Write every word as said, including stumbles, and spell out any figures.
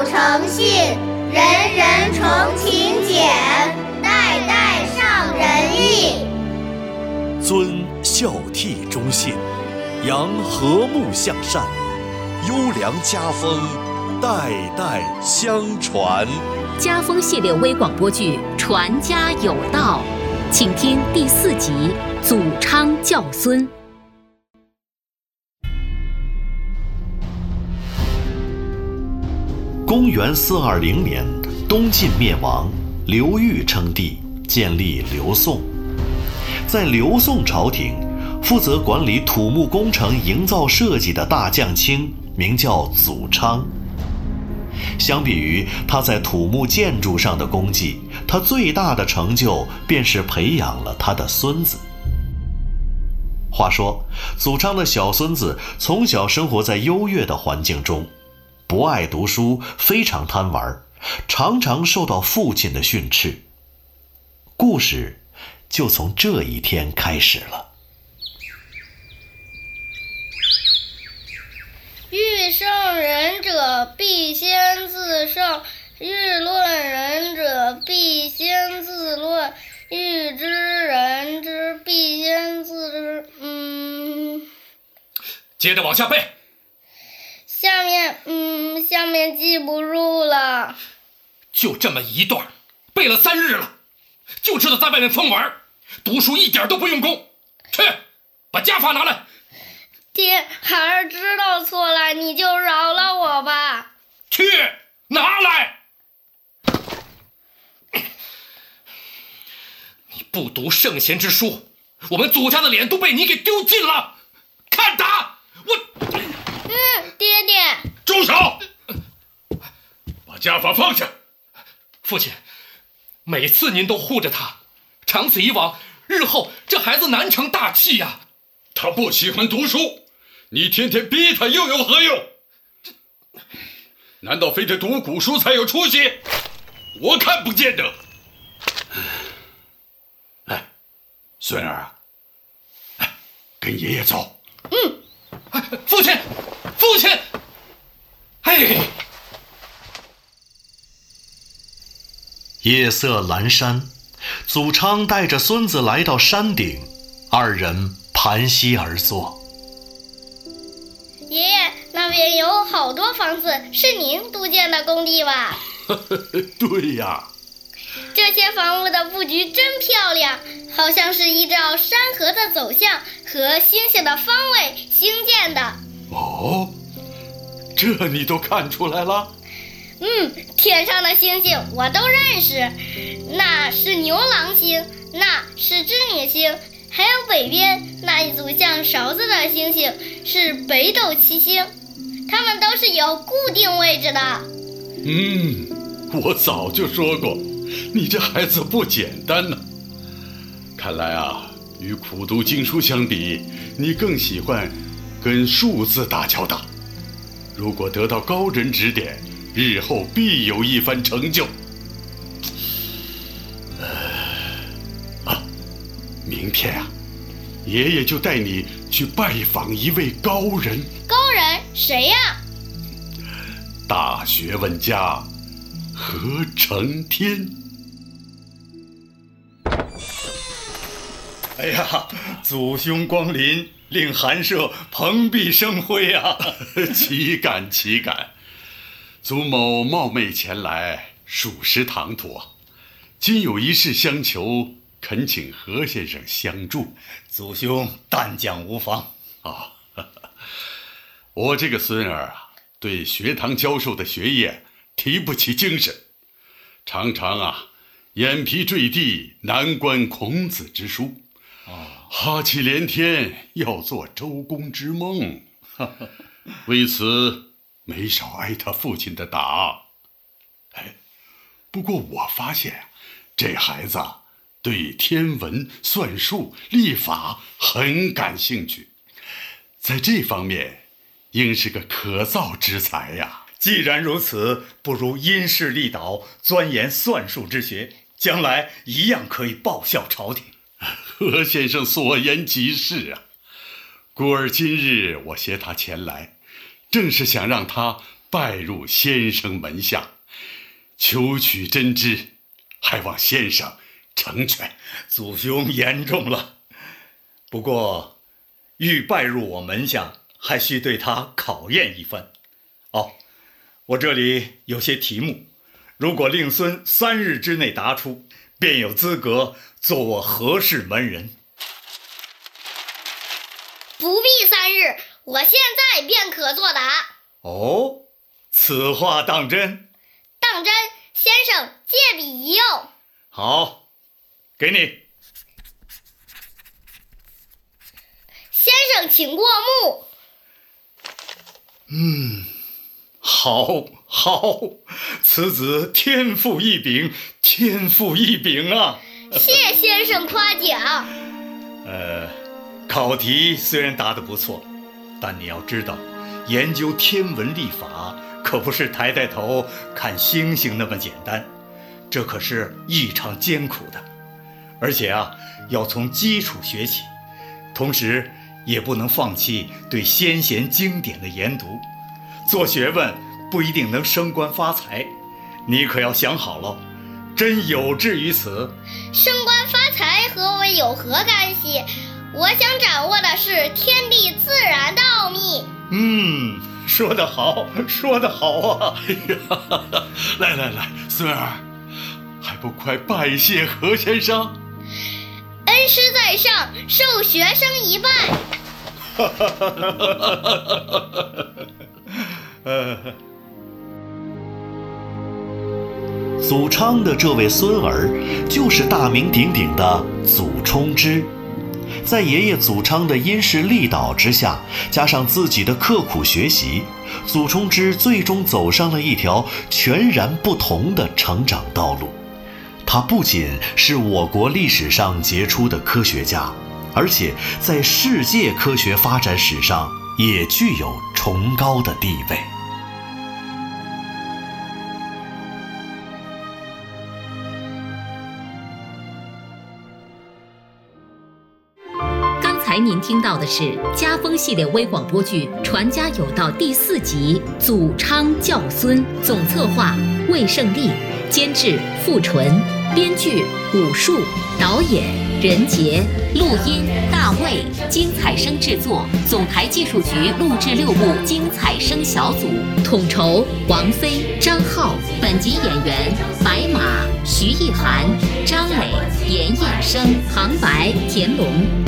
诚信，人人诚勤俭，代代上仁义。 尊孝悌忠信，扬和睦向善，优良家风，代代相传。 家风系列微广播剧《传家有道》，请听第四集《祖昌教孙》。 公元四二零年，东晋灭亡，刘裕称帝，建立刘宋。在刘宋朝廷，负责管理土木工程营造设计的大将卿名叫祖昌。相比于他在土木建筑上的功绩，他最大的成就便是培养了他的孙子。话说，祖昌的小孙子从小生活在优越的环境中，不爱读书，非常贪玩，常常受到父亲的训斥。故事就从这一天开始了。 欲胜人者，必先自胜；欲论人者，必先自论；欲知人之，必先自知。嗯， 接着往下背。 下面，嗯，下面记不住了。 就这么一段，背了三日了，就知道在外面疯玩，读书一点都不用功。去，把家法拿来。 爹，孩儿知道错了，你就饶了我吧。 去，拿来。你不读圣贤之书，我们祖家的脸都被你给丢尽了。看打！我。 嗯，爹爹。 住手！把家法放下。父亲，每次您都护着他，长此以往，日后这孩子难成大器呀。 他不喜欢读书，你天天逼他又有何用？难道非得读古书才有出息？我看不见得。来，孙儿啊，来，跟爷爷走。 嗯。 父亲，父亲，哎。 夜色阑珊，祖昌带着孙子来到山顶，二人盘膝而坐。 爷爷，那边有好多房子，是您督建的工地吧？ 对呀。 这些房屋的布局真漂亮，好像是依照山河的走向和星星的方位兴建的。 哦，这你都看出来了？ 嗯，天上的星星我都认识，那是牛郎星，那是织女星，还有北边那一组像勺子的星星是北斗七星，它们都是有固定位置的。 嗯，我早就说过，你这孩子不简单呢。看来啊，与苦读经书相比，你更喜欢跟数字打交道。如果得到高人指点，日后必有一番成就。呃，啊，明天啊，爷爷就带你去拜访一位高人。 高人谁呀？ 大学问家何承天。 哎呀，祖兄光临，令寒舍蓬荜生辉啊！ 岂敢岂敢，祖某冒昧前来，属实唐突。今有一事相求，恳请何先生相助。 祖兄但讲无妨。 啊、哦，我这个孙儿啊，对学堂教授的学业提不起精神，常常啊眼皮坠地，难关孔子之书。哈气连天，要做周公之梦，为此没少挨他父亲的打。哎，不过我发现这孩子对天文、算术、历法很感兴趣，在这方面应是个可造之才呀。 既然如此，不如因势利导，钻研算术之学，将来一样可以报效朝廷。 何先生所言极是啊，故而今日我携他前来，正是想让他拜入先生门下，求取真知，还望先生成全。 祖兄言重了，不过欲拜入我门下，还需对他考验一番。哦，我这里有些题目，如果令孙三日之内答出，便有资格做我何氏门人。 不必三日，我现在便可作答。 哦，此话当真？ 当真，先生借笔一用。 好，给你。 先生请过目。 嗯，好，好，此子天赋异禀，天赋异禀啊！ 谢先生夸奖。 呃，考题虽然答得不错，但你要知道，研究天文历法可不是抬抬头看星星那么简单，这可是异常艰苦的，而且啊，要从基础学起，同时也不能放弃对先贤经典的研读。做学问不一定能升官发财，你可要想好了，真有志于此。 升官发财和我有何干系？我想掌握的是天地自然的奥秘。 嗯，说得好，说得好啊！ 哎呀，来来来，孙儿，还不快拜谢何先生？ 恩师在上，受学生一拜。 祖昌的这位孙儿，就是大名鼎鼎的祖冲之。在爷爷祖昌的因势利导之下，加上自己的刻苦学习，祖冲之最终走上了一条全然不同的成长道路。他不仅是我国历史上杰出的科学家，而且在世界科学发展史上也具有崇高的地位。 您听到的是家风系列微广播剧《传家有道》第四集《祖昌教孙》，总策划魏胜利，监制付纯，编剧武术，导演任杰，录音大卫，精彩声制作总台技术局录制六部精彩声小组，统筹王菲、张浩。本集演员白马、徐艺涵、张磊、严燕生，旁白田龙。